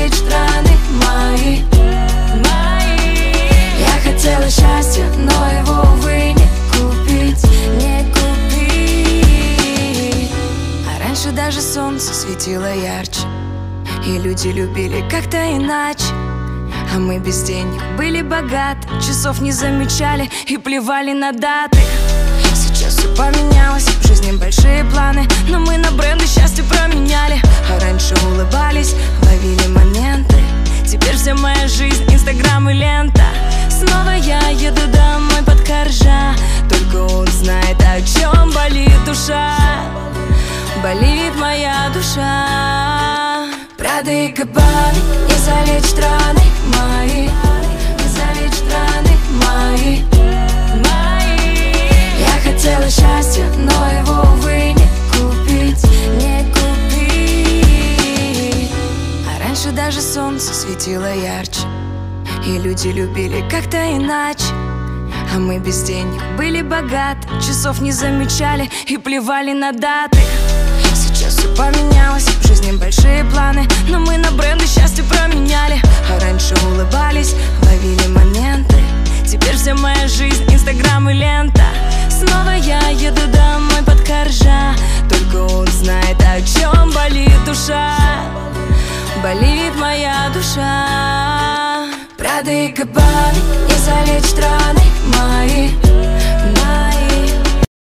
залечь страны мои. Я хотела счастья, но его, увы, не купить, не купить. А раньше даже солнце светило ярче, и люди любили как-то иначе. А мы без денег были богаты, часов не замечали и плевали на даты. Сейчас все поменялось, в жизни большие планы, но мы на бренды счастье променяли. А раньше улыбались, ловили моменты. Теперь вся моя жизнь, инстаграм и лента. Снова я еду домой под коржа, только он знает, о чем болит душа. Болит моя душа. Прада и Габбана, не залечь страны мои, не залечь страны мои. Я хотела счастья, но его, увы, не купить, не купить. А раньше даже солнце светило ярче, и люди любили как-то иначе. А мы без денег были богаты, часов не замечали и плевали на даты. Сейчас все поменялось, в жизни большие планы, но мы на бренды счастье променяли. А раньше улыбались, ловили моменты. Теперь вся моя жизнь, инстаграм и лента. Снова я еду домой под коржа, только он знает, о чем болит душа. Болит моя душа. Прада и Габбана, не залечь страны мои.